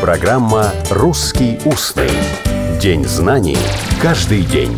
Программа «Русский устный». День знаний каждый день.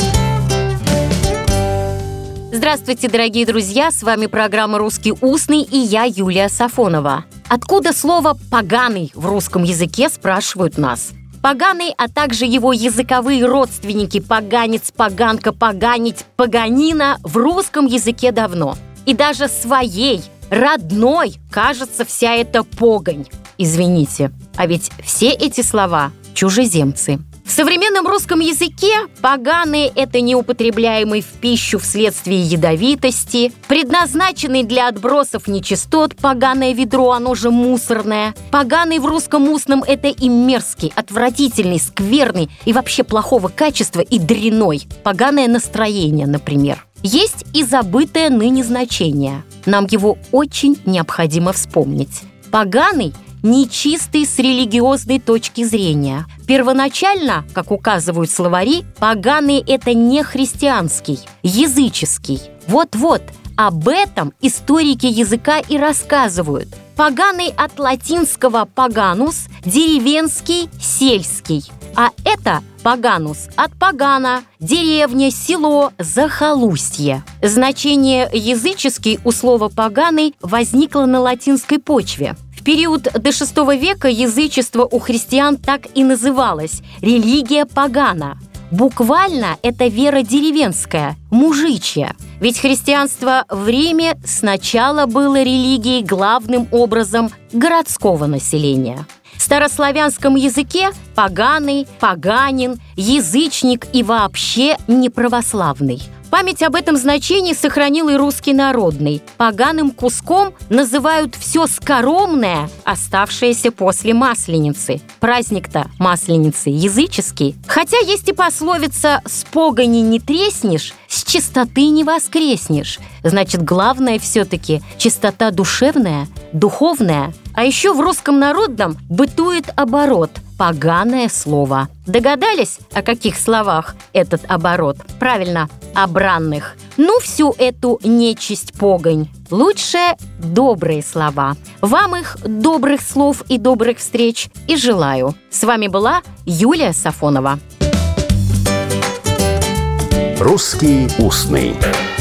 Здравствуйте, дорогие друзья! С вами программа «Русский устный» и я, Юлия Сафонова. Откуда слово «поганый» в русском языке, спрашивают нас. Поганый, а также его языковые родственники поганец, поганка, поганить, поганина в русском языке давно. И даже своей, родной, кажется, вся эта погонь. Извините, а ведь все эти слова – чужеземцы. В современном русском языке поганый – это неупотребляемый в пищу вследствие ядовитости, предназначенный для отбросов нечистот, поганое ведро, оно же мусорное. Поганый в русском устном – это и мерзкий, отвратительный, скверный и вообще плохого качества и дрянной. Поганое настроение, например. Есть и забытое ныне значение. Нам его очень необходимо вспомнить. Поганый – нечистый с религиозной точки зрения. Первоначально, как указывают словари, поганый – это не христианский, языческий. Вот-вот, об этом историки языка и рассказывают. Поганый от латинского «paganus» – деревенский, сельский. А это «paganus» от «pagana» – деревня, село, захолустье. Значение «языческий» у слова «поганый» возникло на латинской почве. В период до VI века язычество у христиан так и называлось – религия пагана. Буквально это вера деревенская, мужичья. Ведь христианство в Риме сначала было религией главным образом городского населения. В старославянском языке поганый, поганин, язычник и вообще неправославный. Память об этом значении сохранил и русский народный. Поганым куском называют все скоромное, оставшееся после Масленицы. Праздник-то Масленицы языческий. Хотя есть и пословица «с погони не треснешь, с чистоты не воскреснешь». Значит, главное все-таки чистота душевная, духовная. А еще в русском народном бытует оборот – поганое слово. Догадались, о каких словах этот оборот? Правильно, о бранных. Ну, всю эту нечисть погонь. Лучше добрые слова. Вам их добрых слов и добрых встреч и желаю. С вами была Юлия Сафонова. «Русский устный».